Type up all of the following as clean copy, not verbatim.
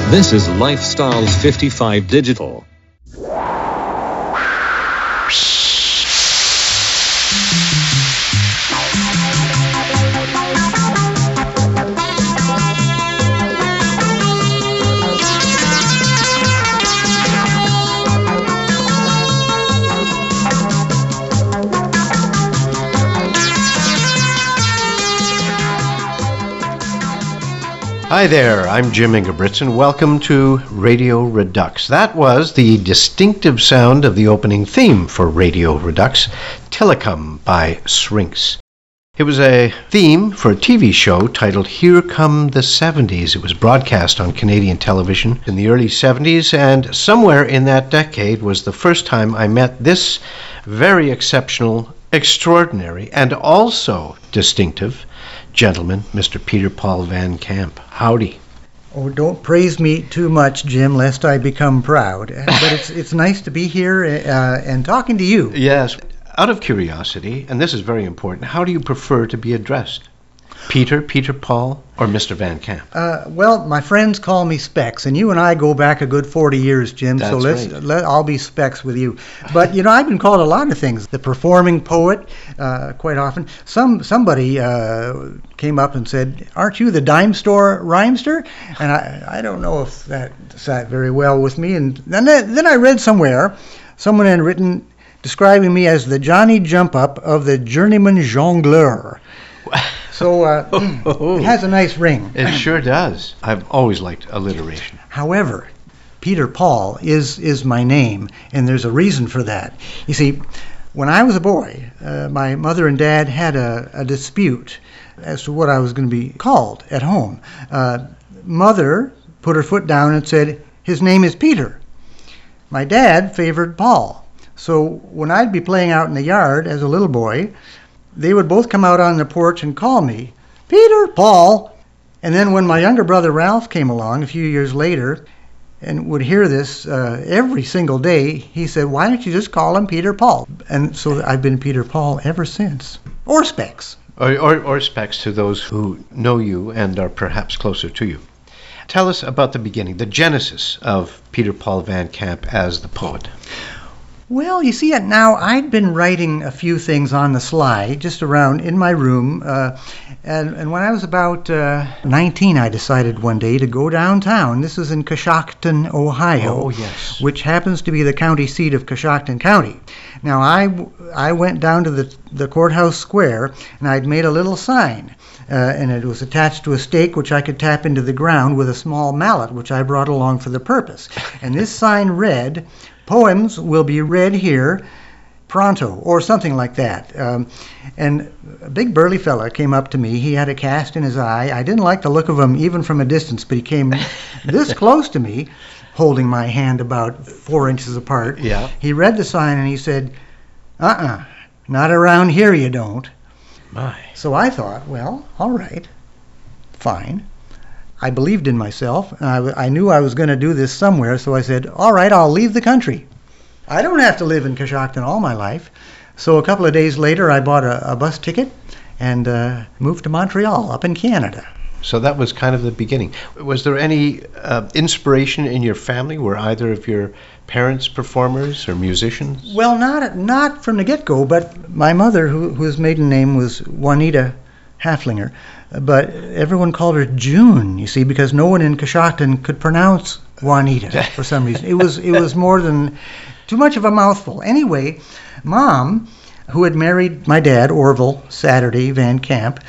This is Lifestyles 55 Digital. Hi there, I'm Jim Ingebrigtsen, and welcome to Radio Redux. That was the distinctive sound of the opening theme for Radio Redux, Telecom by Syrinx. It was a theme for a TV show titled Here Come the 70s. It was broadcast on Canadian television in the early 70s, and somewhere in that decade was the first time I met this very exceptional, extraordinary, and also distinctive gentleman, Mr. Peter Paul Van Camp. Howdy. Oh, don't praise me too much, Jim, lest I become proud. But it's nice to be here and talking to you. Yes. Out of curiosity, and this is very important, how do you prefer to be addressed? Peter Paul, or Mr. Van Camp? Well, my friends call me Specs, and you and I go back a good 40 years, Jim. That's so I'll be Specs with you. But I've been called a lot of things. The performing poet, quite often. Somebody came up and said, "Aren't you the dime store rhymester?" And I don't know if that sat very well with me. And then I read somewhere, someone had written describing me as the Johnny Jump Up of the journeyman jongleur. So it has a nice ring. It sure does. I've always liked alliteration. However, Peter Paul is my name, and there's a reason for that. You see, when I was a boy, my mother and dad had a dispute as to what I was going to be called at home. Mother put her foot down and said, "His name is Peter." My dad favored Paul. So when I'd be playing out in the yard as a little boy, they would both come out on the porch and call me, "Peter Paul." And then when my younger brother Ralph came along a few years later and would hear this every single day, he said, "Why don't you just call him Peter Paul?" And so I've been Peter Paul ever since. Or Specs. Or Specs to those who know you and are perhaps closer to you. Tell us about the beginning, the genesis of Peter Paul Van Camp as the poet. Well, you see, now I'd been writing a few things on the sly, just around in my room, and when I was about 19, I decided one day to go downtown. This is in Coshocton, Ohio, oh, yes, which happens to be the county seat of Coshocton County. Now, I went down to the courthouse square, and I'd made a little sign, and it was attached to a stake which I could tap into the ground with a small mallet, which I brought along for the purpose. And this sign read, "Poems will be read here pronto," or something like that. And a big burly fella came up to me. He had a cast in his eye. I didn't like the look of him even from a distance, but he came this close to me, holding my hand about 4 inches apart. Yeah. He read the sign and he said, "Not around here you don't." My. So I thought, well, all right, fine. I believed in myself, and I knew I was going to do this somewhere, so I said, all right, I'll leave the country. I don't have to live in Coshocton all my life. So a couple of days later, I bought a bus ticket and moved to Montreal, up in Canada. So that was kind of the beginning. Was there any inspiration in your family? Were either of your parents performers or musicians? Well, not from the get-go, but my mother, whose maiden name was Juanita Haflinger, but everyone called her June, you see, because no one in Coshocton could pronounce Juanita for some reason. It was more than too much of a mouthful. Anyway, Mom, who had married my dad, Orville Saturday Van Camp,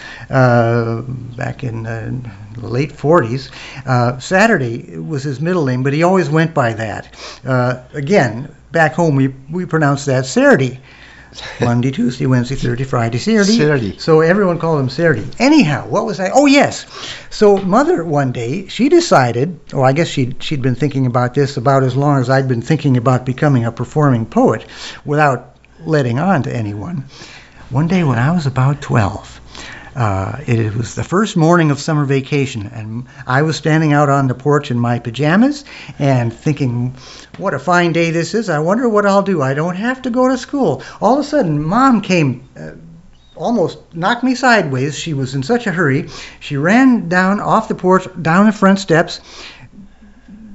back in the late 40s. Saturday was his middle name, but he always went by that. Again, back home we pronounced that Saturday. Monday, Tuesday, Wednesday, Thursday, Friday, Saturday. So everyone called him Saturday. Anyhow, what was I? Oh, yes. So Mother, one day, she decided, I guess she'd been thinking about this about as long as I'd been thinking about becoming a performing poet without letting on to anyone. One day when I was about 12, it was the first morning of summer vacation, and I was standing out on the porch in my pajamas and thinking, what a fine day this is. I wonder what I'll do. I don't have to go to school. All of a sudden, Mom came, almost knocked me sideways. She was in such a hurry. She ran down off the porch, down the front steps,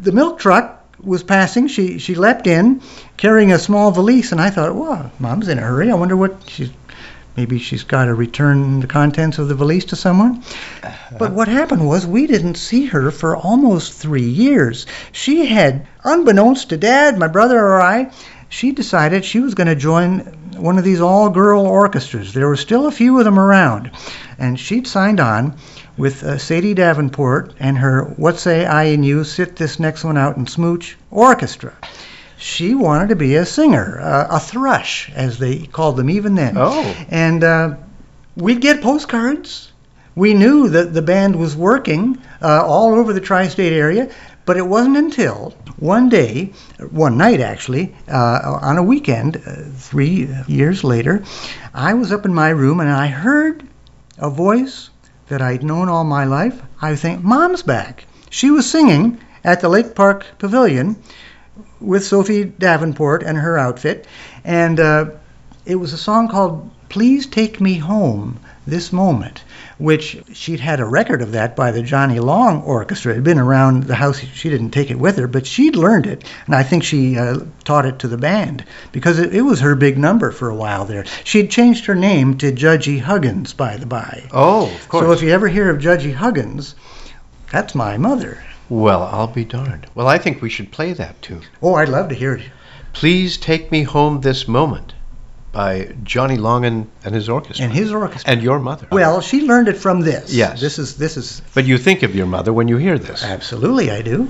the milk truck was passing. She leapt in, carrying a small valise, and I thought, well, Mom's in a hurry. I wonder what maybe she's got to return the contents of the valise to someone. But what happened was we didn't see her for almost 3 years. She had, unbeknownst to Dad, my brother, or I, she decided she was going to join one of these all-girl orchestras. There were still a few of them around. And she'd signed on with Sadie Davenport and her What Say I and You Sit This Next One Out and Smooch Orchestra. She wanted to be a singer, a thrush, as they called them even then. Oh. And we'd get postcards. We knew that the band was working all over the tri-state area, but it wasn't until one night actually, on a weekend, 3 years later, I was up in my room and I heard a voice that I'd known all my life. I was thinking, Mom's back. She was singing at the Lake Park Pavilion with Sophie Davenport and her outfit, and it was a song called Please Take Me Home This Moment, which she'd had a record of that by the Johnny Long Orchestra. It had been around the house. She didn't take it with her, but she'd learned it, and I think she taught it to the band because it was her big number for a while there. She'd changed her name to Judgy Huggins, by the by. Oh, of course. So if you ever hear of Judgy Huggins, that's my mother. Well, I'll be darned. Well, I think we should play that tune. Oh, I'd love to hear it. Please Take Me Home This Moment by Johnny Long and his orchestra. And his orchestra. And your mother. Well, she learned it from this. Yes. This is. But you think of your mother when you hear this. Absolutely, I do.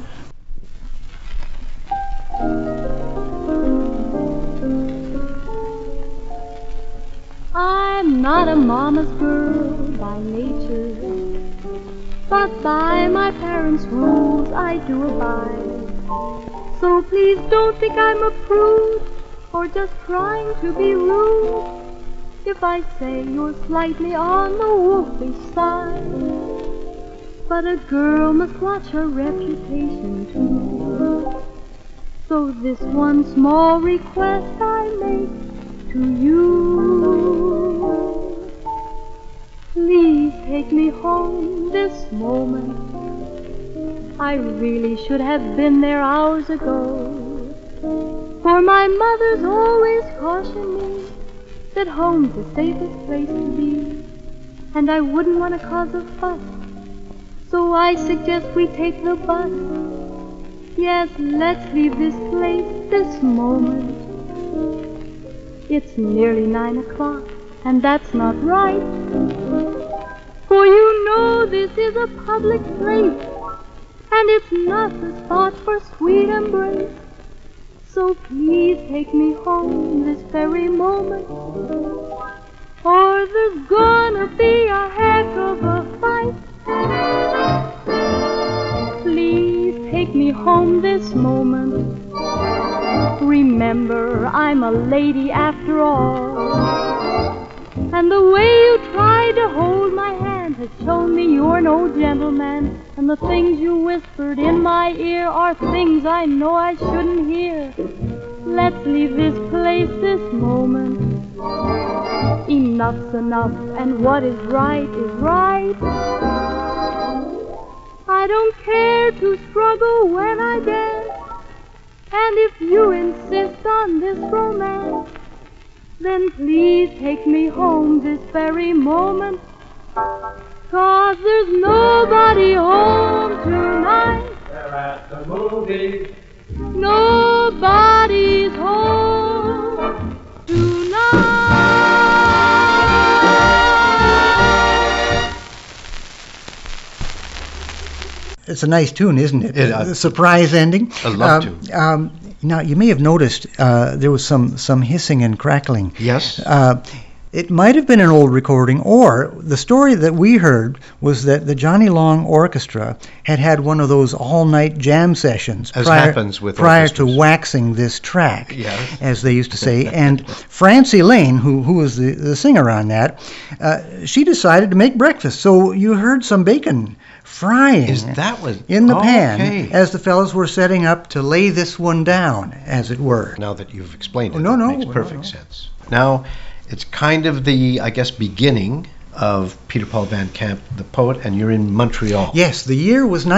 I'm not a mama's girl by nature, but by my parents' rules I do abide. So please don't think I'm a prude or just trying to be rude if I say you're slightly on the wolfish side. But a girl must watch her reputation too. So this one small request I make to you. Please take me home this moment. I really should have been there hours ago. For my mother's always cautioned me that home's the safest place to be, and I wouldn't want to cause a fuss. So I suggest we take the bus. Yes, let's leave this place this moment. It's nearly 9 o'clock, and that's not right. For you know this is a public place, and it's not the spot for sweet embrace. So please take me home this very moment, or there's gonna be a heck of a fight. Please take me home this moment. Remember, I'm a lady after all, and the way you tried to hold my hand has shown me you're no gentleman. And the things you whispered in my ear are things I know I shouldn't hear. Let's leave this place this moment. Enough's enough, and what is right is right. I don't care to struggle when I dance, and if you insist on this romance, then please take me home this very moment. 'Cause there's nobody home tonight. They're at the movies. Nobody's home tonight. It's a nice tune, isn't it? It The surprise ending. I love to. Now, you may have noticed there was some hissing and crackling. Yes. It might have been an old recording, or the story that we heard was that the Johnny Long Orchestra had one of those all-night jam sessions As happens with prior to orchestras. waxing this track, Yes. as they used to say. And Francie Lane, who was the singer on that, she decided to make breakfast. So you heard some bacon frying Is that what? in the pan Okay. as the fellows were setting up to lay this one down, as it were. Now that you've explained it, Oh, no, it no, makes no, perfect no. sense. Now, it's kind of the, I guess, beginning of Peter Paul Van Camp, the poet, and you're in Montreal. Yes, the year was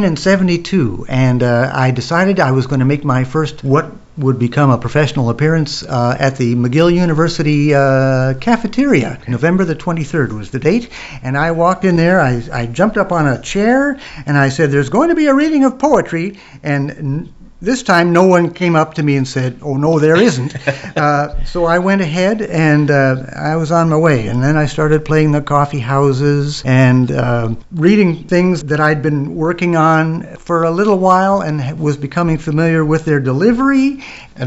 1972, and I decided I was going to make my first what would become a professional appearance at the McGill University cafeteria. November the 23rd was the date, and I walked in there. I jumped up on a chair, and I said, "There's going to be a reading of poetry," and this time, no one came up to me and said, "Oh, no, there isn't." So I went ahead, and I was on my way. And then I started playing the coffee houses and reading things that I'd been working on for a little while and was becoming familiar with their delivery. And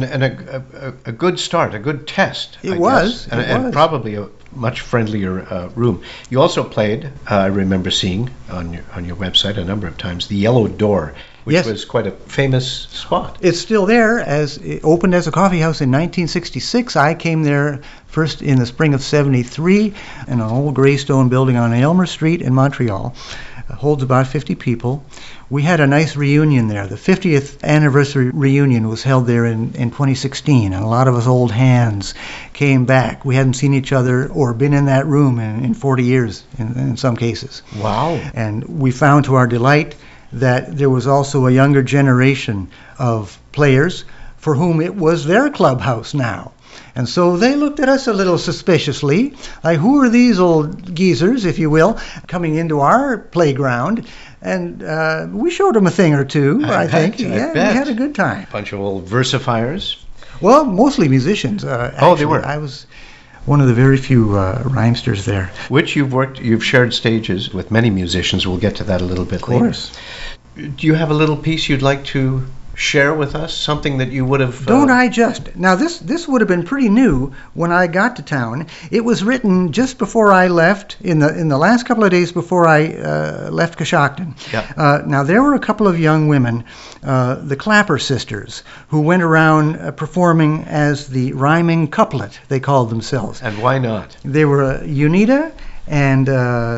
a good start, a good test. It was. And probably a much friendlier room. You also played, I remember seeing on your website a number of times, the Yellow Door, which was quite a famous spot. It's still there. As it opened as a coffee house in 1966. I came there first in the spring of '73 in an old gray stone building on Aylmer Street in Montreal. It holds about 50 people. We had a nice reunion there. The 50th anniversary reunion was held there in 2016, and a lot of us old hands came back. We hadn't seen each other or been in that room in 40 years in some cases. Wow. And we found to our delight that there was also a younger generation of players for whom it was their clubhouse now. And so they looked at us a little suspiciously, like, who are these old geezers, if you will, coming into our playground? And we showed them a thing or two, I think. Yeah, we had a good time. Bunch of old versifiers. Well, mostly musicians. They were. I was one of the very few rhymesters there. Which you've shared stages with many musicians. We'll get to that a little bit later. Of course. Do you have a little piece you'd like to share with us? Something that you would have... Don't I just... Now, this would have been pretty new when I got to town. It was written just before I left, in the last couple of days before I left Coshocton. Yeah. Now, there were a couple of young women, the Clapper sisters, who went around performing as the rhyming couplet, they called themselves. And why not? They were Unita and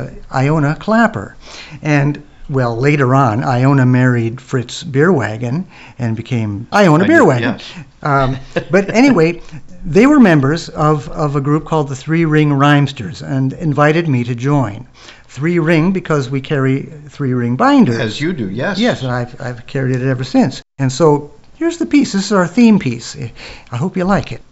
Iona Clapper. And... well, later on, Iona married Fritz Beerwagen and became Iona Beerwagen. Yes. But anyway, they were members of a group called the Three Ring Rhymesters and invited me to join. Three ring because we carry three-ring binders. As you do, yes. Yes, and I've carried it ever since. And so here's the piece. This is our theme piece. I hope you like it.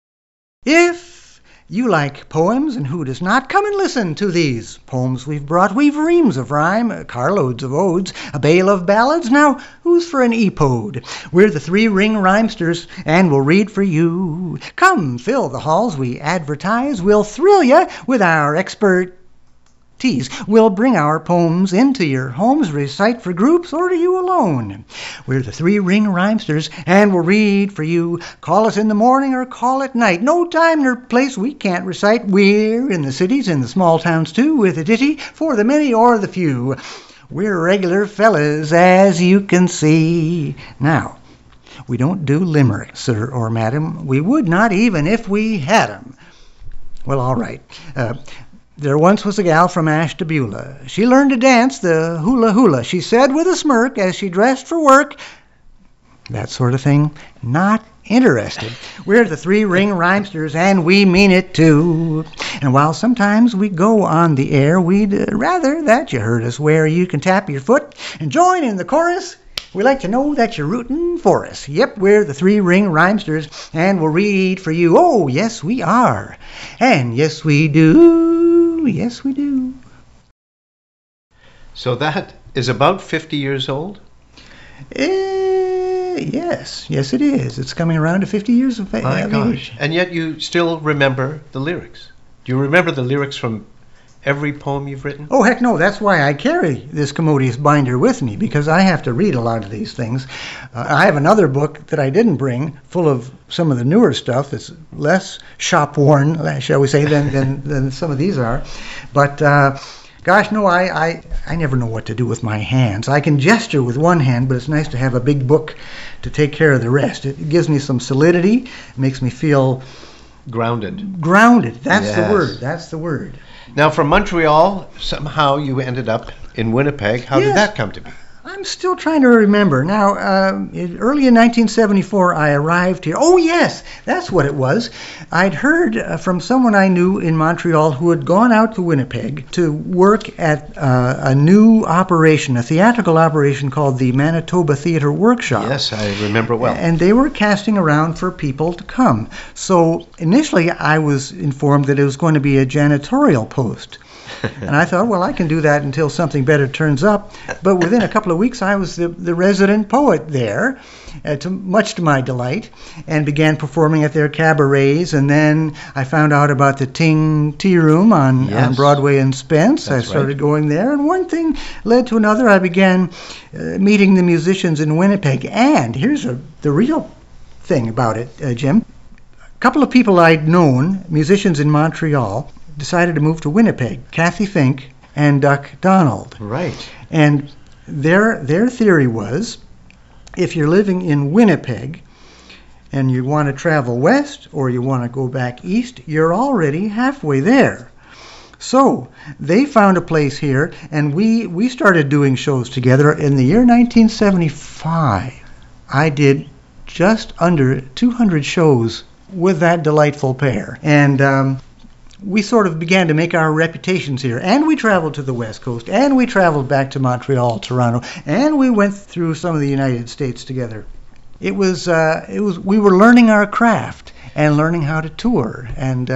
If you like poems, and who does not? Come and listen to these poems we've brought. We've reams of rhyme, carloads of odes, a bale of ballads. Now, who's for an epode? We're the Three Ring Rhymesters, and we'll read for you. Come, fill the halls we advertise. We'll thrill you with our expertise. We'll bring our poems into your homes, recite for groups or to you alone. We're the Three Ring Rhymesters, and we'll read for you. Call us in the morning or call at night. No time nor place we can't recite. We're in the cities, in the small towns too, with a ditty for the many or the few. We're regular fellas, as you can see. Now, we don't do limericks, sir or madam. We would not even if we had 'em. Well, all right. There once was a gal from Ashtabula. She learned to dance the hula hula. She said with a smirk as she dressed for work, that sort of thing, not interested. We're the Three Ring Rhymesters, and we mean it too. And while sometimes we go on the air, we'd rather that you heard us where you can tap your foot and join in the chorus. We like to know that you're rooting for us. Yep, we're the Three Ring Rhymesters, and we'll read for you. Oh, yes, we are. And yes, we do. Yes, we do. So that is about 50 years old? Yes, it is. It's coming around to 50 years of age. My gosh. And yet you still remember the lyrics. Do you remember the lyrics from every poem you've written? Oh, heck no. That's why I carry this commodious binder with me, because I have to read a lot of these things. I have another book that I didn't bring, full of some of the newer stuff that's less shop-worn, shall we say, than some of these are. But, gosh, no, I never know what to do with my hands. I can gesture with one hand, but it's nice to have a big book to take care of the rest. It gives me some solidity. It makes me feel... Grounded. That's the word. That's the word. Now, from Montreal, somehow you ended up in Winnipeg. How did that come to be? I'm I'm still trying to remember. Now, early in 1974, I arrived here. Oh, yes, that's what it was. I'd heard from someone I knew in Montreal who had gone out to Winnipeg to work at a new operation, a theatrical operation called the Manitoba Theatre Workshop. Yes, I remember well. And they were casting around for people to come. So initially, I was informed that it was going to be a janitorial post. And I thought, well, I can do that until something better turns up. But within a couple of weeks, I was the resident poet there, much to my delight, and began performing at their cabarets. And then I found out about the Ting Tea Room on Broadway and Spence. That's I started right. going there, and one thing led to another. I began meeting the musicians in Winnipeg. And here's the real thing about it, Jim. A couple of people I'd known, musicians in Montreal, decided to move to Winnipeg, Kathy Fink and Duck Donald. Right. And their theory was, if you're living in Winnipeg and you want to travel west or you want to go back east, you're already halfway there. So they found a place here, and we started doing shows together. In the year 1975, I did just under 200 shows with that delightful pair. And we sort of began to make our reputations here. And we traveled to the West Coast, and we traveled back to Montreal, Toronto, and we went through some of the United States together. We were learning our craft and learning how to tour. And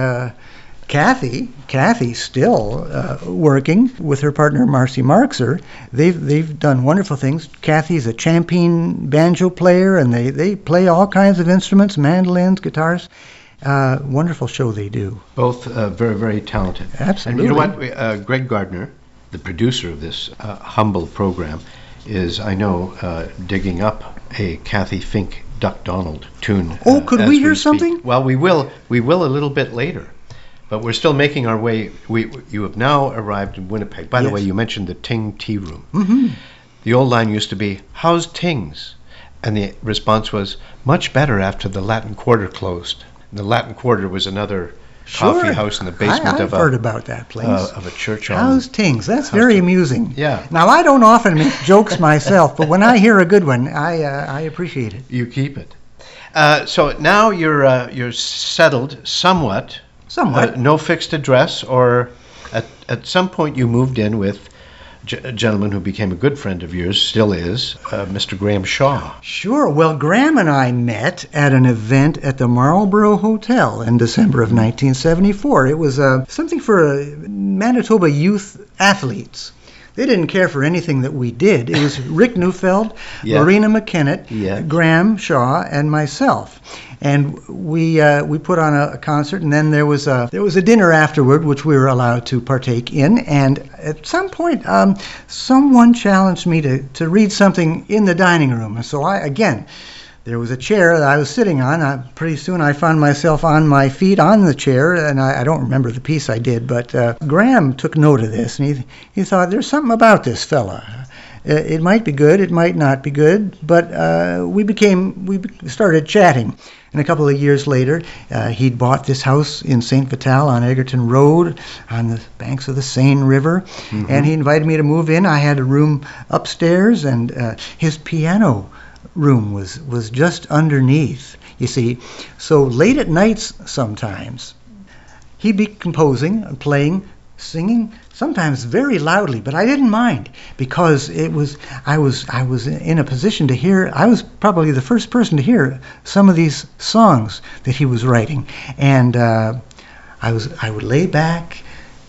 Kathy still working with her partner Marcy Marxer. They've done wonderful things. Kathy's a champion banjo player, and they play all kinds of instruments, mandolins, guitars. Wonderful show they do. Both very, very talented. Absolutely. And you know what? Greg Gardner, the producer of this humble program, is, I know, digging up a Kathy Fink Duck Donald tune. Oh, could we hear speak. something? Well, we will a little bit later. But we're still making our way. You have now arrived in Winnipeg. By the Yes. way, you mentioned the Ting Tea Room. Mm-hmm. The old line used to be, "How's Tings?" And the response was, "Much better after the Latin Quarter closed." The Latin Quarter was another coffee house in the basement I've heard about that place. of a church. How's Tings? That's very amusing. Yeah. Now, I don't often make jokes myself, but when I hear a good one, I appreciate it. You keep it. So now you're settled somewhat. Somewhat. No fixed address, or at some point you moved in with a gentleman who became a good friend of yours, still is, Mr. Graham Shaw. Sure. Well, Graham and I met at an event at the Marlborough Hotel in December of 1974. It was something for Manitoba youth athletes. They didn't care for anything that we did. It was Rick Neufeld, Yeah. Lorena McKennett, Yeah. Graham Shaw, and myself. And we put on a concert, and then there was a dinner afterward, which we were allowed to partake in. And at some point, someone challenged me to read something in the dining room. And so there was a chair that I was sitting on. Pretty soon I found myself on my feet on the chair, and I don't remember the piece I did, but Graham took note of this, and he thought, there's something about this fella. It might be good, it might not be good, but we started chatting. And a couple of years later, he'd bought this house in St. Vital on Egerton Road on the banks of the Seine River, and he invited me to move in. I had a room upstairs, and his piano room was just underneath, you see. So late at nights sometimes, he'd be composing, playing, singing, sometimes very loudly, but I didn't mind, because I was in a position to hear. I was probably the first person to hear some of these songs that he was writing, and I would lay back,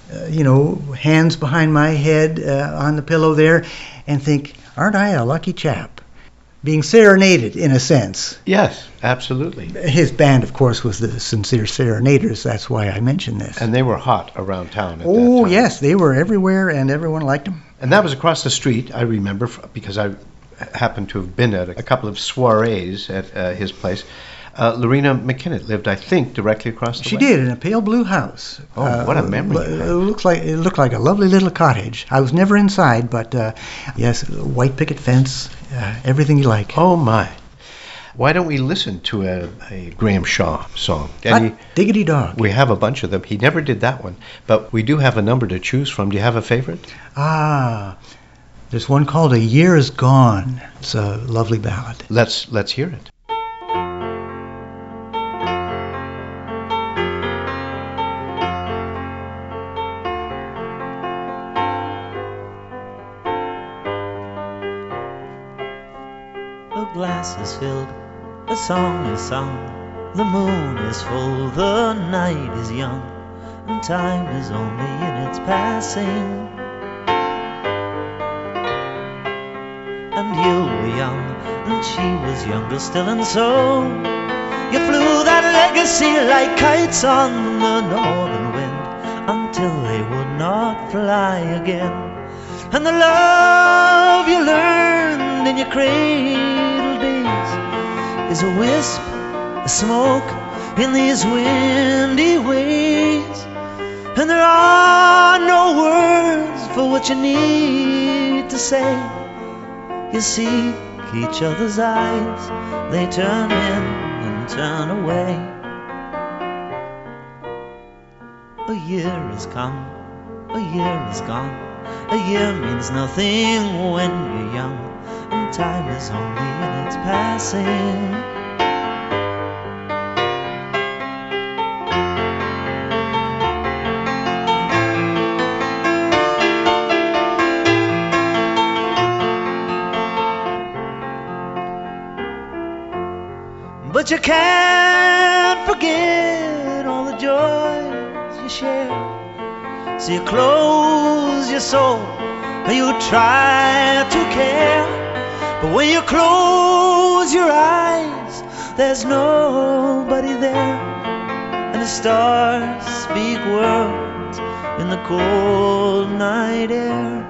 hands behind my head on the pillow there, and think, aren't I a lucky chap? Being serenaded, in a sense. Yes, absolutely. His band, of course, was the Sincere Serenaders. That's why I mentioned this. And they were hot around town at that Oh, time. yes, they were everywhere, and everyone liked them. And that was across the street, I remember, because I happened to have been at a couple of soirees at his place. Lorena McKennett lived, I think, directly across the way. She did, in a pale blue house. Oh, what a memory you have. It looked like a lovely little cottage. I was never inside, but yes, white picket fence, everything you like. Oh, my. Why don't we listen to a Graham Shaw song? Hot diggity dog. We have a bunch of them. He never did that one, but we do have a number to choose from. Do you have a favorite? There's one called A Year Is Gone. It's a lovely ballad. Let's hear it. A glass is filled, a song is sung, the moon is full, the night is young, and time is only in its passing. And you were young, and she was younger still, and so you flew that legacy like kites on the northern wind, until they would not fly again. And the love you learned in your cradle days is a wisp, a smoke in these windy ways. And there are no words for what you need to say. You seek each other's eyes, they turn in and turn away. A year has come, a year is gone. A year means nothing when you're young, and time is only in its passing. But you can't forget all the joys you share. So you close your soul, and you try to care. But when you close your eyes, there's nobody there, and the stars speak words in the cold night air.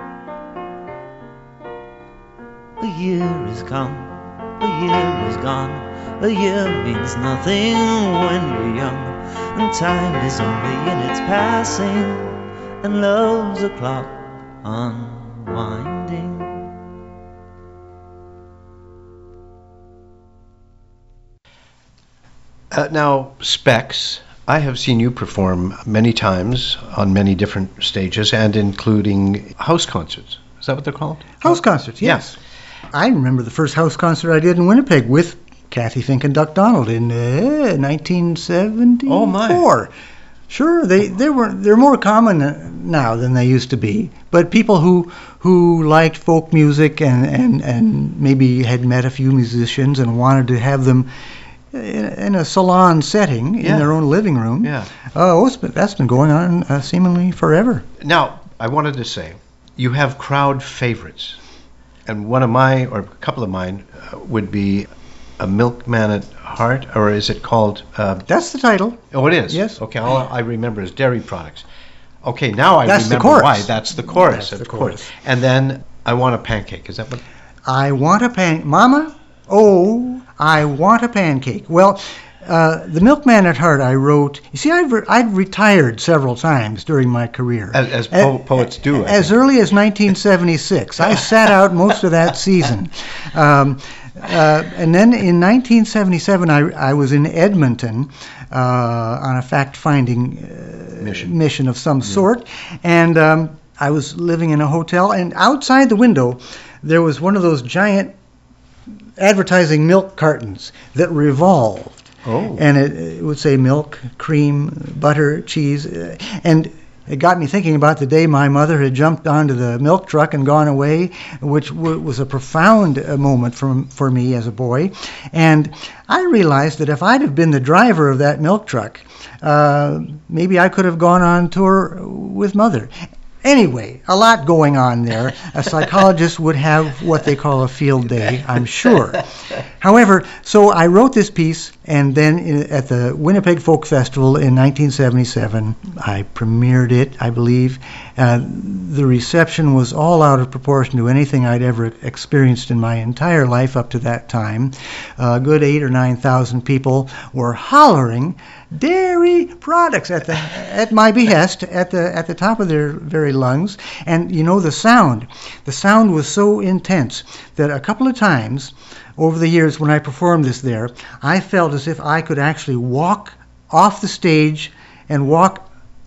A year has come, a year is gone. A year means nothing when you're young, and time is only in its passing, and love's a clock unwinding. Now, Specs, I have seen you perform many times on many different stages, and including house concerts. Is that what they're called? House concerts, yes. I remember the first house concert I did in Winnipeg with Kathy Fink and Duck Donald in 1974. Oh my! Sure, they're more common now than they used to be. But people who liked folk music and maybe had met a few musicians and wanted to have them in a salon setting in their own living room. Yeah. That's been going on seemingly forever. Now, I wanted to say, you have crowd favorites, and one of mine, or a couple of mine, would be A Milkman at Heart, or is it called... That's the title. Oh, it is? Yes. Okay, all I remember is Dairy Products. Okay, now I That's remember the chorus. why. That's the chorus, That's of the course. chorus. And then I Want a Pancake. Is that what... I want a Mama, oh, I want a pancake. Well, The Milkman at Heart I wrote... You see, I'd retired several times during my career. As poets do, I As think. early as 1976. I sat out most of that season. And then in 1977, I was in Edmonton on a fact-finding mission of some sort, and I was living in a hotel, and outside the window there was one of those giant advertising milk cartons that revolved. Oh. And it would say milk, cream, butter, cheese, and it got me thinking about the day my mother had jumped onto the milk truck and gone away, which was a profound moment for me as a boy. And I realized that if I'd have been the driver of that milk truck, maybe I could have gone on tour with Mother. Anyway, a lot going on there. A psychologist would have what they call a field day, I'm sure. However, so I wrote this piece, and then at the Winnipeg Folk Festival in 1977, I premiered it, I believe. The reception was all out of proportion to anything I'd ever experienced in my entire life up to that time. A good 8,000 or 9,000 people were hollering dairy products at my behest at the top of their very lungs. And you know, the sound was so intense that a couple of times over the years when I performed this there, I felt as if I could actually walk off the stage and walk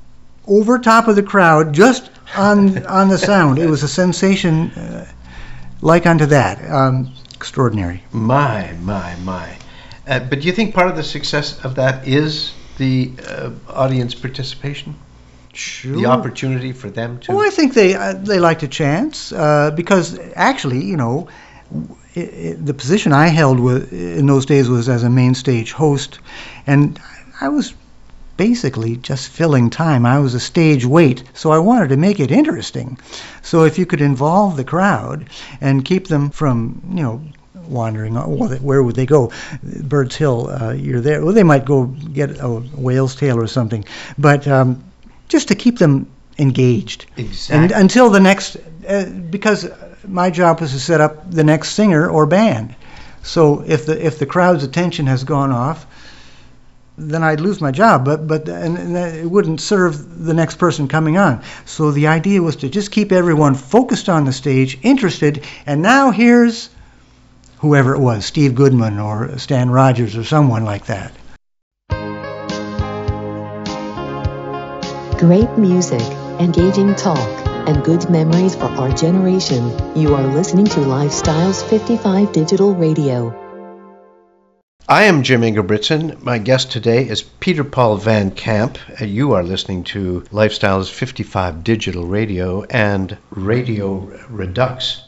over top of the crowd, just on the sound. It was a sensation like unto that. Extraordinary. My. But do you think part of the success of that is the audience participation? Sure. The opportunity for them to... Oh, I think they liked a chance because actually, the position I held in those days was as a main stage host, and I was basically just filling time. I was a stage wait, so I wanted to make it interesting. So if you could involve the crowd and keep them from, wandering, where would they go? Bird's Hill, you're there. Well, they might go get a whale's tail or something, but just to keep them engaged. Exactly. And until the next, because my job was to set up the next singer or band. So if the crowd's attention has gone off, then I'd lose my job, but it wouldn't serve the next person coming on. So the idea was to just keep everyone focused on the stage, interested, and now here's whoever it was, Steve Goodman or Stan Rogers or someone like that. Great music, engaging talk, and good memories for our generation. You are listening to Lifestyles 55 Digital Radio. I am Jim Ingebrigtsen. My guest today is Peter Paul Van Camp. You are listening to Lifestyles 55 Digital Radio and Radio Redux.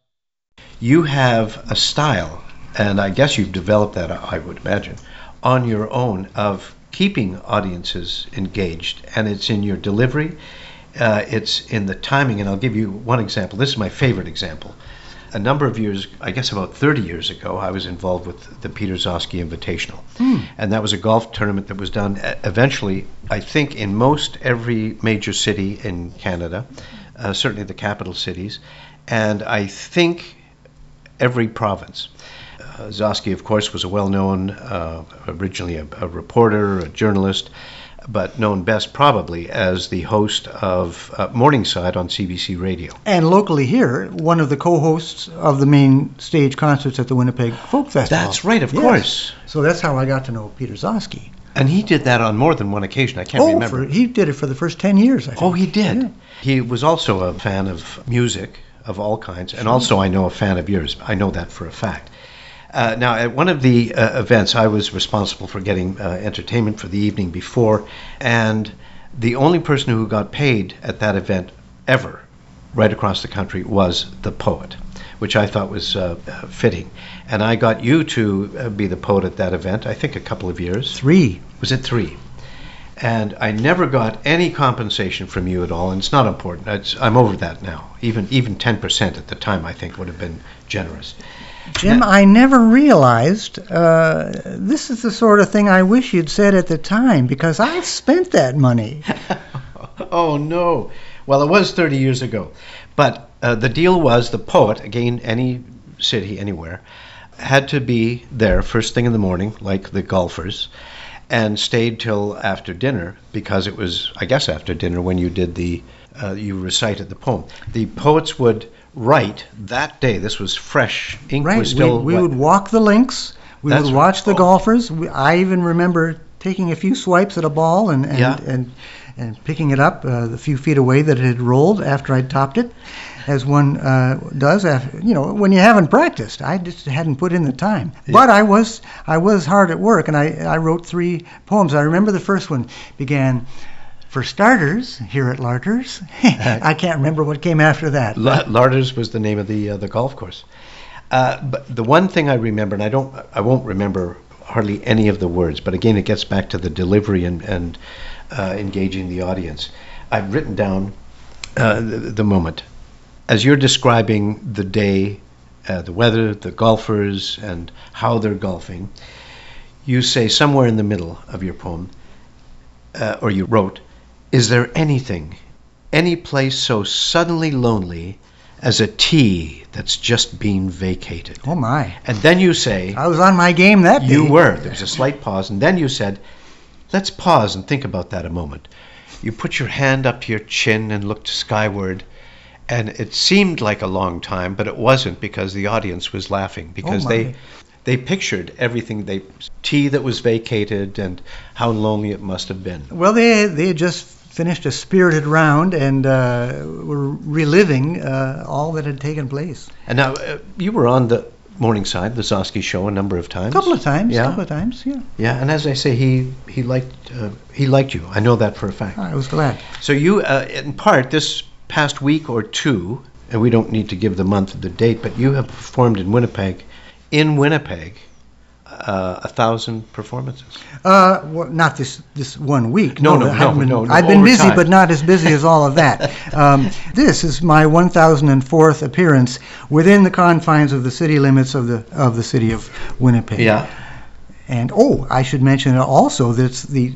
You have a style, and I guess you've developed that, I would imagine, on your own of keeping audiences engaged, and it's in your delivery, it's in the timing, and I'll give you one example. This is my favorite example. A number of years, I guess about 30 years ago, I was involved with the Peter Zosky Invitational, and that was a golf tournament that was done eventually, I think, in most every major city in Canada, certainly the capital cities, and I think every province. Zosky, of course, was a well-known, originally a reporter, a journalist, but known best probably as the host of Morningside on CBC Radio. And locally here, one of the co-hosts of the main stage concerts at the Winnipeg Folk Festival. That's right, of course. So that's how I got to know Peter Zosky. And he did that on more than one occasion. I can't remember. He did it for the first 10 years, I think. Oh, he did? Yeah. He was also a fan of music of all kinds, and also I know a fan of yours. I know that for a fact. Now, at one of the events, I was responsible for getting entertainment for the evening before, and the only person who got paid at that event ever, right across the country, was the poet, which I thought was fitting. And I got you to be the poet at that event, I think a couple of years. 3. Was it 3? And I never got any compensation from you at all, and it's not important. I'm over that now. Even 10% at the time, I think, would have been generous. Jim, I never realized this is the sort of thing I wish you'd said at the time, because I've spent that money. Oh, no. Well, it was 30 years ago. But the deal was the poet, again, any city, anywhere, had to be there first thing in the morning, like the golfers, and stayed till after dinner, because it was, I guess, after dinner when you did you recited the poem. The poets would write that day. This was fresh. Ink was still we would walk the links. We would watch the golfers. I even remember taking a few swipes at a ball and picking it up the few feet away that it had rolled after I'd topped it, as one does after, when you haven't practiced. I just hadn't put in the time. Yeah. But I was hard at work, and I wrote 3 poems. I remember the first one began, "For starters, here at Larters." I can't remember what came after that. Larters was the name of the golf course. But the one thing I remember, and I won't remember hardly any of the words, but again, it gets back to the delivery and engaging the audience. I've written down the moment. As you're describing the day, the weather, the golfers, and how they're golfing, you say somewhere in the middle of your poem, or you wrote, "Is there anything, any place so suddenly lonely as a tee that's just been vacated?" Oh, my. And then you say... I was on my game that day. You were. There was a slight pause, and then you said, "Let's pause and think about that a moment." You put your hand up to your chin and looked skyward, and it seemed like a long time, but it wasn't, because the audience was laughing, because they pictured everything, tea that was vacated and how lonely it must have been. Well, they had just finished a spirited round and were reliving all that had taken place. And now, you were on the Morningside, the Zosky Show, a number of times. A couple of times, yeah. Yeah. Yeah, and as I say, he liked you. I know that for a fact. I was glad. So you, in part, this past week or two, and we don't need to give the month or the date, but you have performed in Winnipeg, 1,000 performances. Well, not this 1 week. No, I've been busy, time. but not as busy as all of that. This is my 1004th appearance within the confines of the city limits of the city of Winnipeg. Yeah. And I should mention also that it's the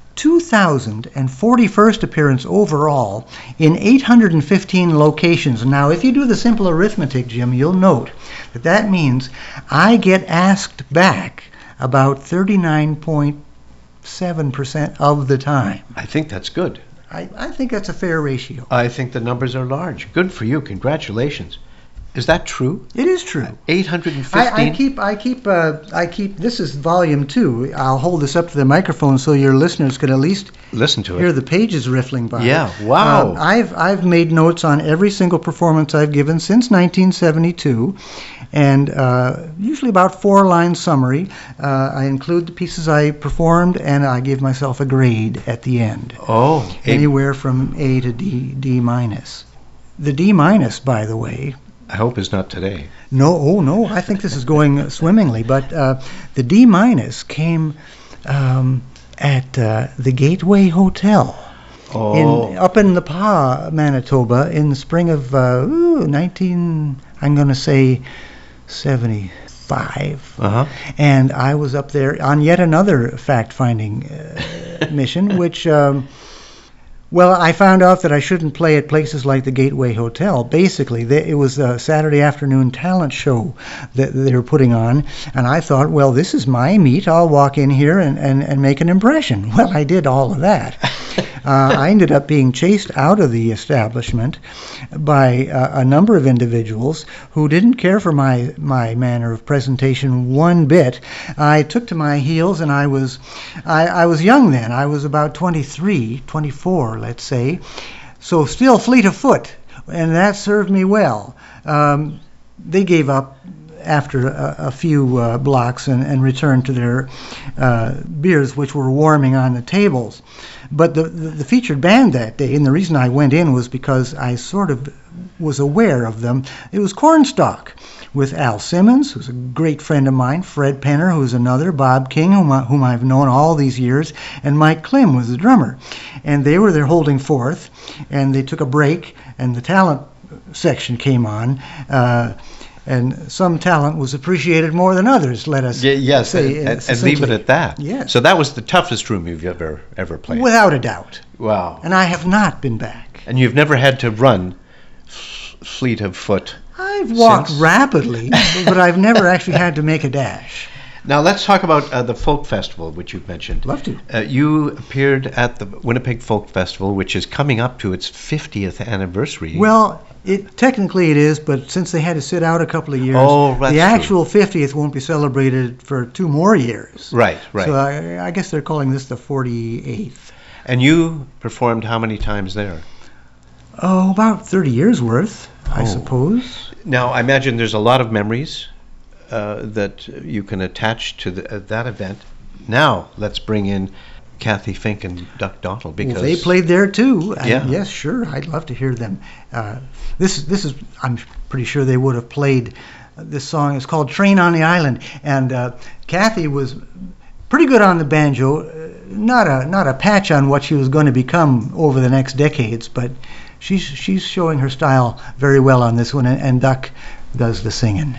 2,041st appearance overall in 815 locations. Now, if you do the simple arithmetic, Jim, you'll note that means I get asked back about 39.7% of the time. I think that's good. I think that's a fair ratio. I think the numbers are large. Good for you. Congratulations. Is that true? It is true. 815? I keep. This is volume 2. I'll hold this up to the microphone so your listeners can at least listen to hear it. the pages riffling by. Yeah. Wow. I've made notes on every single performance I've given since 1972, and usually about 4-line summary. I include the pieces I performed, and I give myself a grade at the end. Oh. Anywhere from A to D minus. The D minus, by the way. I hope it's not today. No, I think this is going swimmingly. But the D minus came at the Gateway Hotel up in the Pas, Manitoba, in the spring of 75. Uh-huh. And I was up there on yet another fact-finding mission, which... Well, I found out that I shouldn't play at places like the Gateway Hotel. Basically, it was a Saturday afternoon talent show that they were putting on, and I thought, well, this is my meet. I'll walk in here and make an impression. Well, I did all of that. I ended up being chased out of the establishment by a number of individuals who didn't care for my manner of presentation one bit. I took to my heels, and I was young then. I was about 23, 24, let's say, so still fleet of foot, and that served me well. They gave up after a few blocks and returned to their beers, which were warming on the tables. But the featured band that day, and the reason I went in was because I sort of was aware of them. It was Cornstalk, with Al Simmons, who's a great friend of mine, Fred Penner, who's another, Bob King, whom I've known all these years, and Mike Klim was the drummer. And they were there holding forth, and they took a break, and the talent section came on. And some talent was appreciated more than others, let us say. And leave it at that. Yes. So that was the toughest room you've ever played? Without a doubt. Wow. And I have not been back. And you've never had to run fleet of foot? I've walked rapidly, but I've never actually had to make a dash. Now let's talk about the Folk Festival, which you've mentioned. Love to. You appeared at the Winnipeg Folk Festival, which is coming up to its 50th anniversary. Well, technically it is, but since they had to sit out a couple of years, the actual 50th won't be celebrated for 2 more years. Right. So I guess they're calling this the 48th. And you performed how many times there? Oh, about 30 years worth, I suppose. Now, I imagine there's a lot of memories that you can attach to that event. Now, let's bring in Kathy Fink and Duck Donald, because they played there too. Yeah. Yes, sure. I'd love to hear them. This is. I'm pretty sure they would have played. This song is called "Train on the Island," and Kathy was pretty good on the banjo. Not a patch on what she was going to become over the next decades, but she's showing her style very well on this one, and Duck does the singing.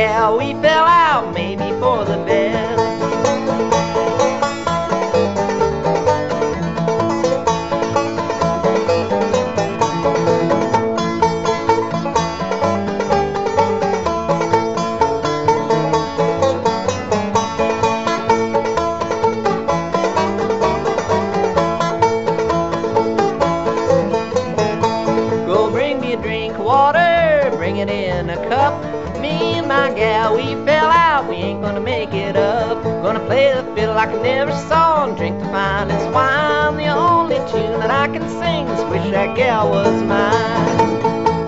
gal, we fell out, maybe for the best. We fell out, we ain't gonna make it up. Gonna play the fiddle like I never saw and drink the finest wine. The only tune that I can sing is Wish That Gal Was Mine.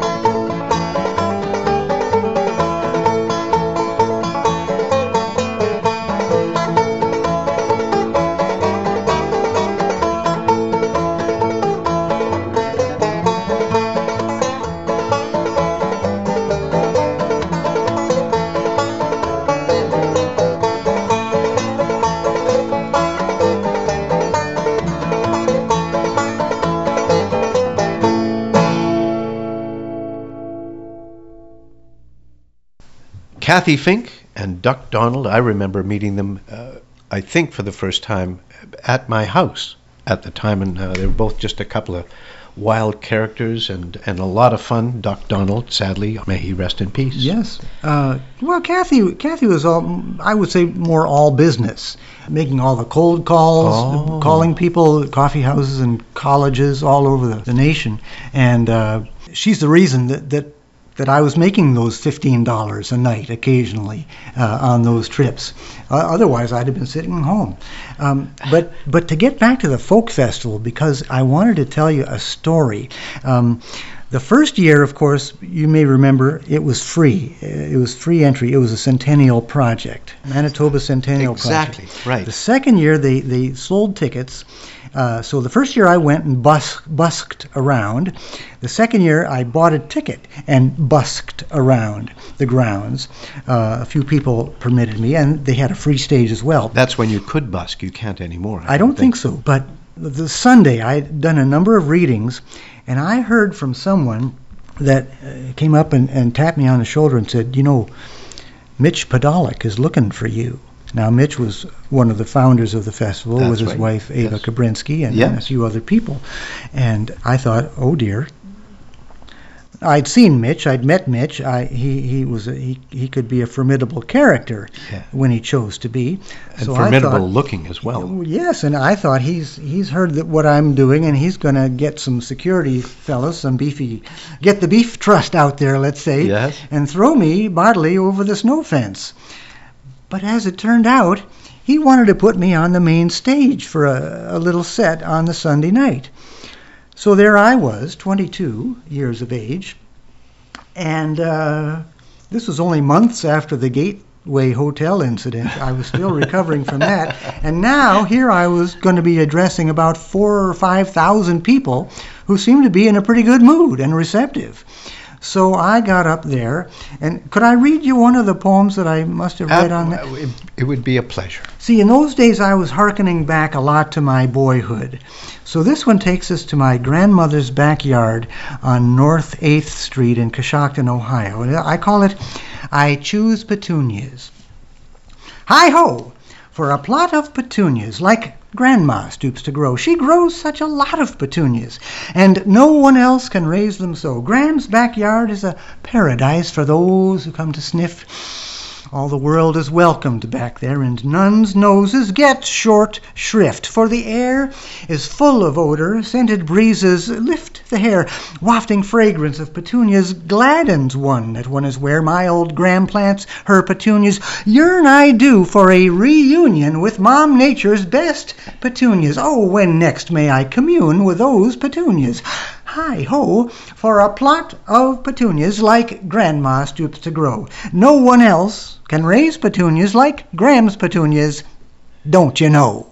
Kathy Fink and Duck Donald, I remember meeting them, I think for the first time at my house at the time, and they were both just a couple of wild characters and a lot of fun. Duck Donald, sadly, may he rest in peace. Yes. Well, Kathy was all, I would say, more all business, making all the cold calls, calling people, coffee houses and colleges all over the nation, and she's the reason that I was making those $15 a night occasionally on those trips. Otherwise, I'd have been sitting home. But to get back to the folk festival, because I wanted to tell you a story. The first year, of course, you may remember, it was free. It was free entry. It was a centennial project, Manitoba Centennial Project. Exactly, right. The second year, they sold tickets. So the first year I went and busked around. The second year I bought a ticket and busked around the grounds. A few people permitted me, and they had a free stage as well. That's when you could busk. You can't anymore. I don't think so. But the Sunday I had done a number of readings, and I heard from someone that came up and tapped me on the shoulder and said, you know, Mitch Podolak is looking for you. Now, Mitch was one of the founders of the festival with his wife, Ava Kabrinsky, and a few other people. And I thought, oh, dear. I'd seen Mitch. I'd met Mitch. He could be a formidable character when he chose to be. And so formidable looking as well. Yes, and I thought he's heard that what I'm doing, and he's going to get some security fellows, some beefy, get the beef trust out there, let's say, and throw me bodily over the snow fence. But as it turned out, he wanted to put me on the main stage for a little set on the Sunday night. So there I was, 22 years of age, and this was only months after the Gateway Hotel incident. I was still recovering from that, and now here I was going to be addressing about 4,000 or 5,000 people who seemed to be in a pretty good mood and receptive. So I got up there, and could I read you one of the poems that I must have read on that? It would be a pleasure. See, in those days I was hearkening back a lot to my boyhood. So this one takes us to my grandmother's backyard on North 8th Street in Coshocton, Ohio. And I call it, I Choose Petunias. Hi-ho! For a plot of petunias, like Grandma stoops to grow. She grows such a lot of petunias, and no one else can raise them so. Gram's backyard is a paradise for those who come to sniff. All the world is welcomed back there, and none's noses get short shrift, for the air is full of odor. Scented breezes lift the hair. Wafting fragrance of petunias gladdens one that one is where my old Gram plants her petunias. Yearn I do for a reunion with Mom Nature's best petunias. Oh, when next may I commune with those petunias? Hi-ho, for a plot of petunias like Grandma stoops to grow. No one else can raise petunias like Gram's petunias, don't you know?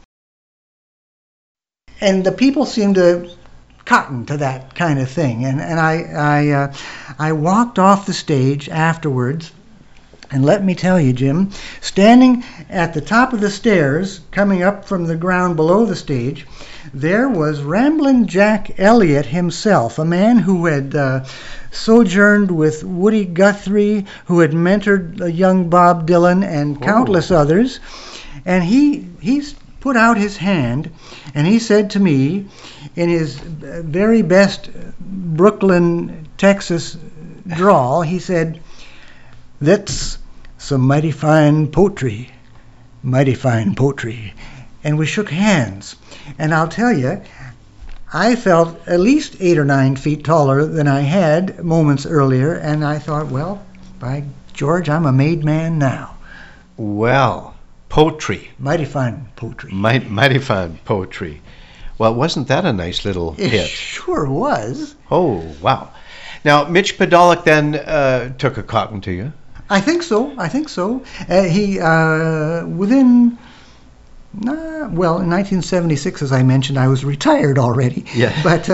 And the people seem to cotton to that kind of thing. And I walked off the stage afterwards, And let me tell you, Jim, standing at the top of the stairs, coming up from the ground below the stage, there was Ramblin' Jack Elliott himself, a man who had sojourned with Woody Guthrie, who had mentored young Bob Dylan and countless others. And he's put out his hand, and he said to me, in his very best Brooklyn, Texas drawl, he said, "That's some mighty fine poetry, mighty fine poetry." And we shook hands. And I'll tell you, I felt at least 8 or 9 feet taller than I had moments earlier, and I thought, well, by George, I'm a made man now. Well, poetry. Mighty fine poetry. Mighty fine poetry. Well, wasn't that a nice little hit? It sure was. Oh, wow. Now, Mitch Podolak then took a cotton to you. I think so. He, within, well, in 1976, as I mentioned, I was retired already. Yeah. But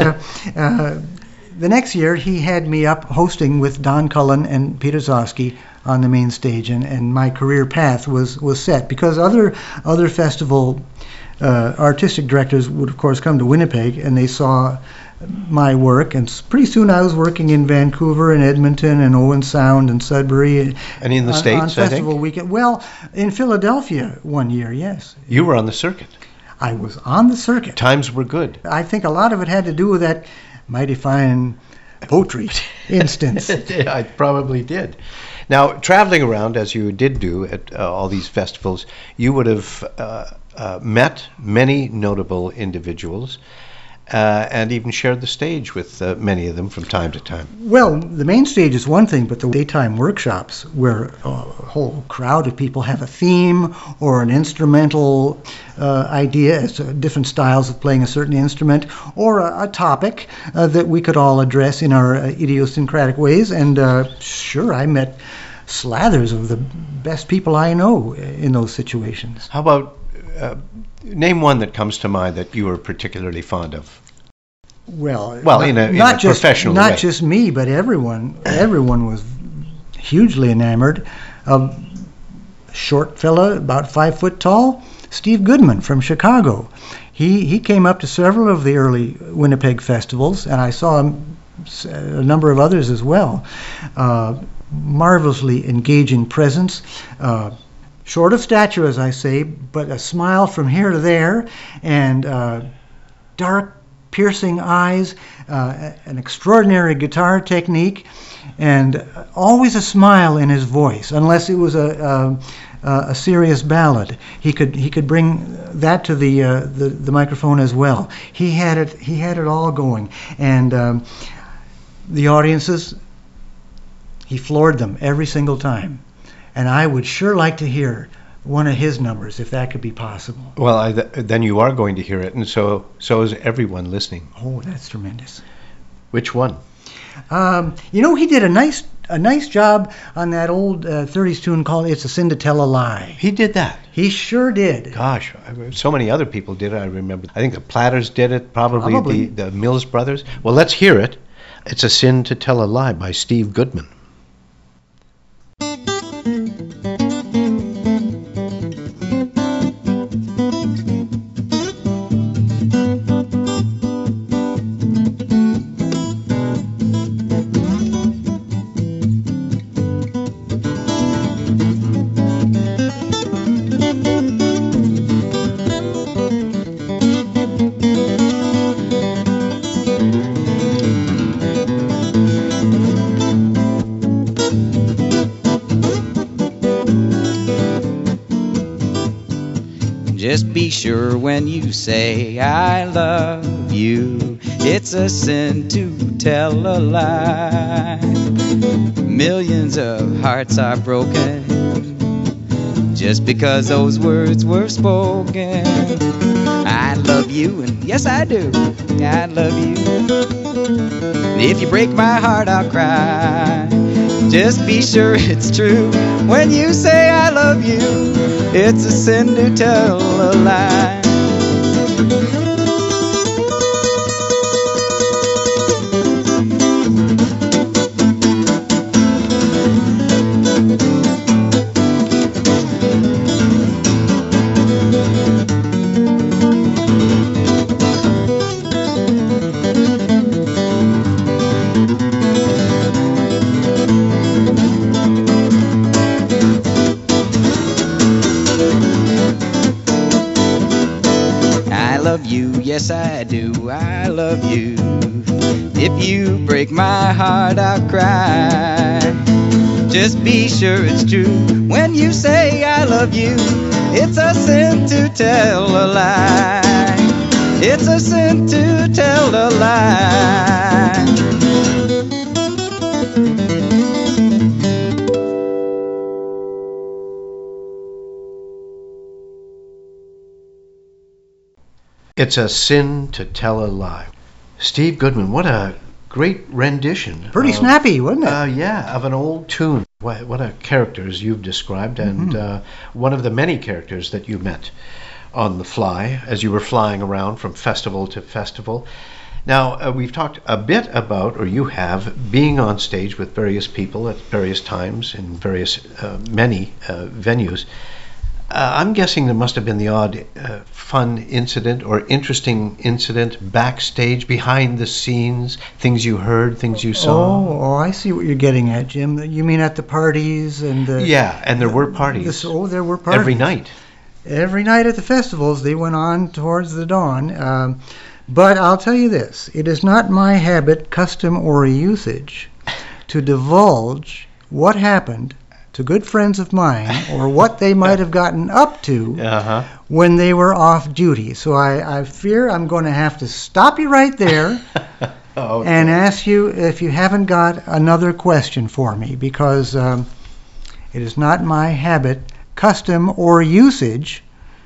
the next year, he had me up hosting with Don Cullen and Peter Zosky on the main stage, and my career path was set, because other festival artistic directors would, of course, come to Winnipeg, and they saw my work, and pretty soon I was working in Vancouver and Edmonton and Owen Sound and Sudbury. And in the States, on festival weekend. Well, in Philadelphia one year, yes. You were on the circuit. I was on the circuit. Times were good. I think a lot of it had to do with that mighty fine poetry instance. I probably did. Now, traveling around, as you did do at all these festivals, you would have met many notable individuals. And even shared the stage with many of them from time to time. Well, the main stage is one thing, but the daytime workshops, where a whole crowd of people have a theme or an instrumental idea as to different styles of playing a certain instrument, or a topic that we could all address in our idiosyncratic ways. And sure, I met slathers of the best people I know in those situations. How about name one that comes to mind that you were particularly fond of? Well, in a professional way. Not just me, but everyone was hugely enamored of a short fella, about 5 foot tall, Steve Goodman from Chicago. He came up to several of the early Winnipeg festivals, and I saw a number of others as well. Marvelously engaging presence. Short of stature, as I say, but a smile from here to there, and dark, piercing eyes, an extraordinary guitar technique, and always a smile in his voice, unless it was a serious ballad. He could bring that to the microphone as well. He had it all going, and the audiences, he floored them every single time. And I would sure like to hear one of his numbers, if that could be possible. Well, then you are going to hear it, and so is everyone listening. Oh, that's tremendous. Which one? He did a nice job on that old 30s tune called "It's a Sin to Tell a Lie." He did that. He sure did. Gosh, so many other people did it, I remember. I think the Platters did it, probably. The Mills Brothers. Well, let's hear it. "It's a Sin to Tell a Lie" by Steve Goodman. Just be sure when you say I love you, it's a sin to tell a lie. Millions of hearts are broken just because those words were spoken. I love you, and yes I do, I love you. If you break my heart, I'll cry. Just be sure it's true when you say I love you, it's a sin to tell a lie. you I love you. If you break my heart, I'll cry. Just be sure it's true when you say I love you. It's a sin to tell a lie. It's a sin to tell a lie. It's a sin to tell a lie. Steve Goodman, what a great rendition. Pretty snappy, wasn't it? Yeah, of an old tune. What a characters you've described, and one of the many characters that you met on the fly as you were flying around from festival to festival. Now, we've talked a bit about, or you have, being on stage with various people at various times in various, many venues. I'm guessing there must have been the odd fun incident or interesting incident backstage, behind the scenes, things you heard, things you saw. Oh, I see what you're getting at, Jim. You mean at the parties and yeah, and there were parties. There were parties every night. Every night at the festivals, they went on towards the dawn. But I'll tell you this: it is not my habit, custom, or usage to divulge what happened to good friends of mine, or what they might have gotten up to when they were off duty. So I fear I'm going to have to stop you right there and ask you if you haven't got another question for me, because it is not my habit, custom, or usage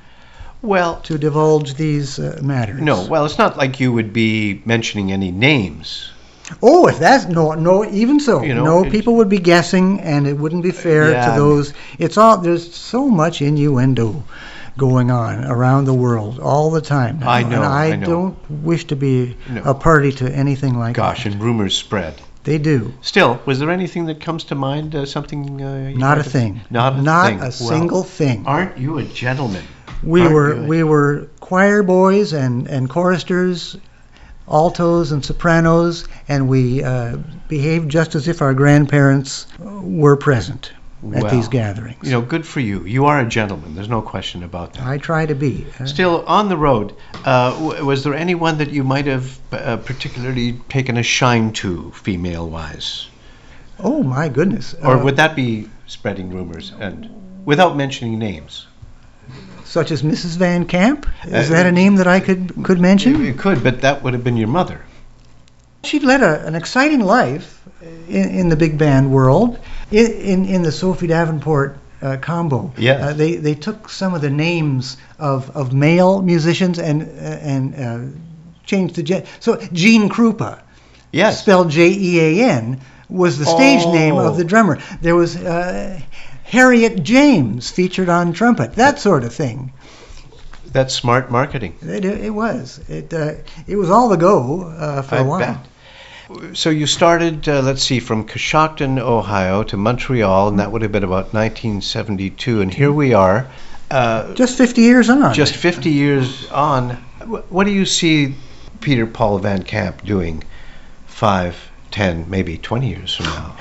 to divulge these matters. No, well, it's not like you would be mentioning any names. Oh, if that's no, even so, people would be guessing, and it wouldn't be fair to those. It's all, there's so much innuendo going on around the world all the time now, I know. I don't wish to be a party to anything like that. Gosh, and rumors spread. They do. Still, was there anything that comes to mind? Something? Not a thing. Not a single thing. Aren't you a gentleman? We were choir boys and choristers, altos and sopranos, and we behaved just as if our grandparents were present at these gatherings. Good for you. You are a gentleman. There's no question about that. I try to be. Still, on the road, was there anyone that you might have particularly taken a shine to, female-wise? Oh, my goodness. Or would that be spreading rumors, and without mentioning names? Such as Mrs. Van Camp? Is that a name that I could mention? You could, but that would have been your mother. She'd led an exciting life in the big band world, in the Sophie Davenport combo. Yeah. They took some of the names of male musicians and changed the so Gene Krupa, yes, spelled Jean, was the stage name of the drummer. There was Harriet James featured on trumpet, that sort of thing. That's smart marketing. It was. It was all the go for a while. Bet. So you started, from Coshocton, Ohio to Montreal, and that would have been about 1972, and here we are. Just 50 years on. Just 50 years on. What do you see Peter Paul Van Camp doing 5, 10, maybe 20 years from now?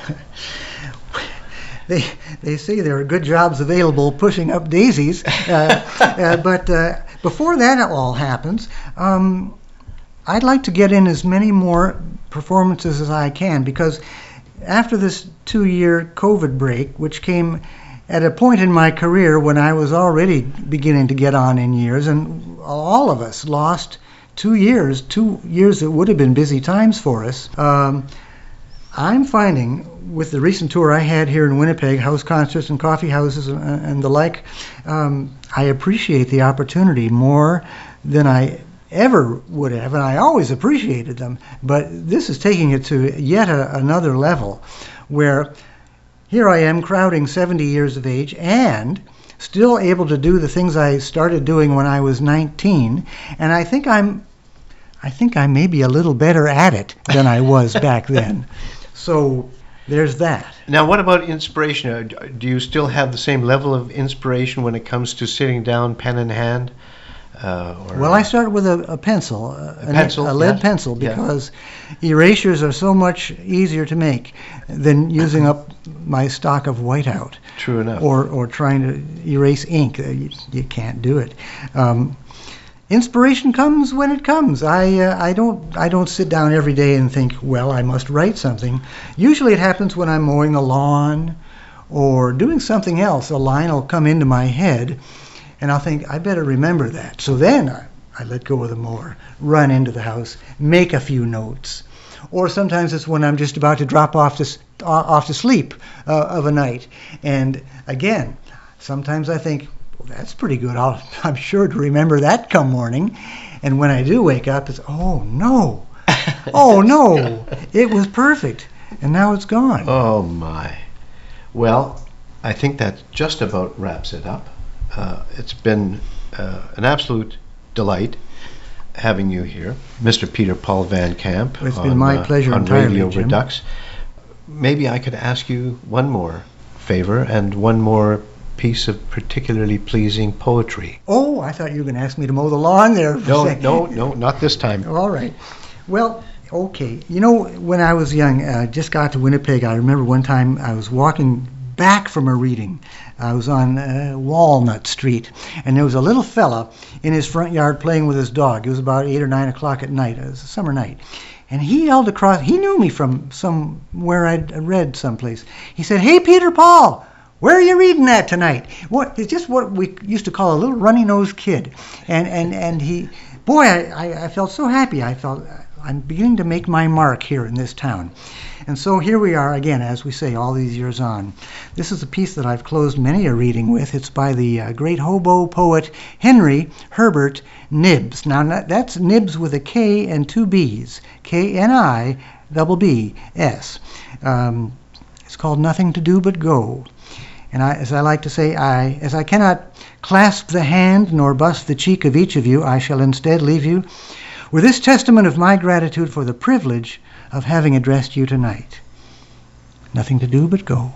They say there are good jobs available pushing up daisies, but before that all happens, I'd like to get in as many more performances as I can, because after this 2-year COVID break, which came at a point in my career when I was already beginning to get on in years, and all of us lost 2 years that would have been busy times for us. I'm finding, with the recent tour I had here in Winnipeg, house concerts and coffee houses and the like, I appreciate the opportunity more than I ever would have, and I always appreciated them, but this is taking it to yet another level, where here I am crowding 70 years of age and still able to do the things I started doing when I was 19, and I think I may be a little better at it than I was back then. So there's that. Now, what about inspiration? Do you still have the same level of inspiration when it comes to sitting down, pen in hand? Well, I started with a pencil, a lead pencil, because erasures are so much easier to make than using up my stock of whiteout. True enough. Or trying to erase ink. You can't do it. inspiration comes when it comes. I don't sit down every day and think, well, I must write something. Usually it happens when I'm mowing the lawn or doing something else. A line will come into my head, and I'll think, I better remember that. So then I let go of the mower, run into the house, make a few notes. Or sometimes it's when I'm just about to drop off to sleep of a night. And again, sometimes I think, well, that's pretty good. I'm sure to remember that come morning. And when I do wake up, it's, oh no, it was perfect. And now it's gone. Oh my. Well, I think that just about wraps it up. It's been an absolute delight having you here, Mr. Peter Paul Van Camp. It's been my pleasure on entirely, Radio Jim. Redux. Maybe I could ask you one more favor and one more piece of particularly pleasing poetry. Oh, I thought you were going to ask me to mow the lawn there. No, not this time. All right. Well, okay. You know, when I was young, just got to Winnipeg, I remember one time I was walking back from a reading. I was on Walnut Street, and there was a little fella in his front yard playing with his dog. It was about 8 or 9 o'clock at night. It was a summer night. And he yelled across. He knew me from somewhere I'd read someplace. He said, "Hey, Peter Paul, where are you reading at tonight?" It's just what we used to call a little runny-nosed kid. And he, boy, I felt so happy. I felt I'm beginning to make my mark here in this town. And so here we are again, as we say, all these years on. This is a piece that I've closed many a reading with. It's by the great hobo poet Henry Herbert Knibbs. Now, that's Knibbs with a K and 2 B's. Knibbs. It's called Nothing to Do But Go. And as I like to say, as I cannot clasp the hand nor bust the cheek of each of you, I shall instead leave you with this testament of my gratitude for the privilege of having addressed you tonight. Nothing to do but go.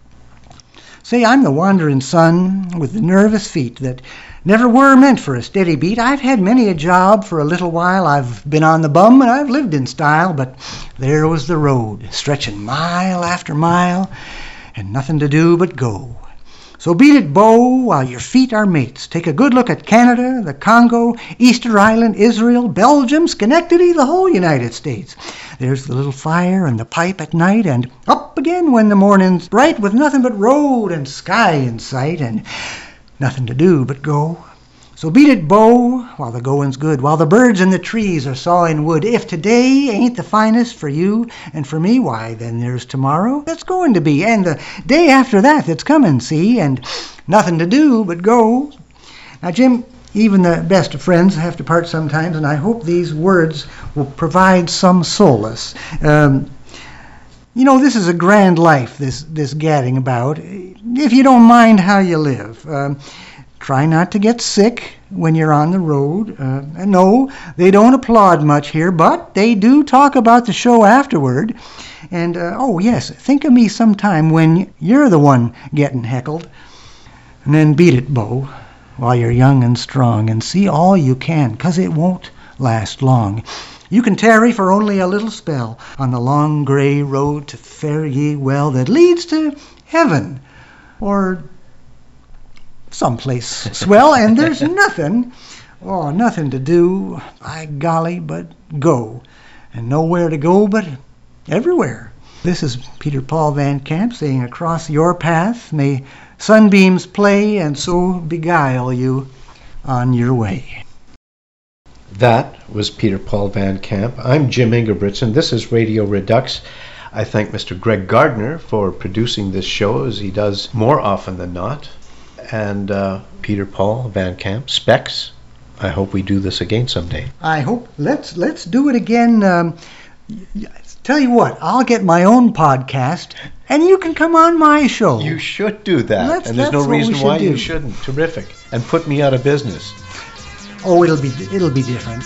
Say, I'm the wandering son with the nervous feet that never were meant for a steady beat. I've had many a job for a little while. I've been on the bum and I've lived in style, but there was the road, stretching mile after mile, and nothing to do but go. So beat it, Bo, while your feet are mates. Take a good look at Canada, the Congo, Easter Island, Israel, Belgium, Schenectady, the whole United States. There's the little fire and the pipe at night, and up again when the morning's bright, with nothing but road and sky in sight, and nothing to do but go. So beat it, Bo, while the going's good, while the birds in the trees are sawing wood. If today ain't the finest for you and for me, why, then there's tomorrow that's going to be, and the day after that that's coming, see, and nothing to do but go. Now, Jim, even the best of friends have to part sometimes, and I hope these words will provide some solace. You know, this is a grand life, this gadding about, if you don't mind how you live. Try not to get sick when you're on the road. No, they don't applaud much here, but they do talk about the show afterward. And, oh yes, think of me sometime when you're the one getting heckled. And then beat it, Bo, while you're young and strong, and see all you can, 'cause it won't last long. You can tarry for only a little spell on the long gray road to fare ye well that leads to heaven, or someplace swell, and there's nothing to do, by golly, but go. And nowhere to go but everywhere. This is Peter Paul Van Camp saying, across your path may sunbeams play and so beguile you on your way. That was Peter Paul Van Camp. I'm Jim Ingebrigtsen. This is Radio Redux. I thank Mr. Greg Gardner for producing this show, as he does more often than not. And Peter Paul Van Camp, Specs, I hope we do this again someday. I hope. Let's do it again. Tell you what, I'll get my own podcast, and you can come on my show. You should do that. And there's no reason why you shouldn't. Terrific. And put me out of business. Oh, it'll be different.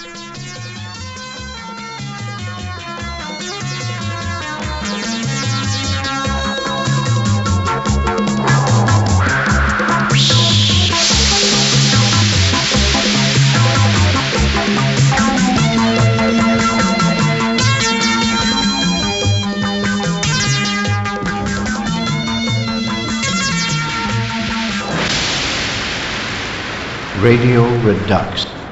Radio Redux.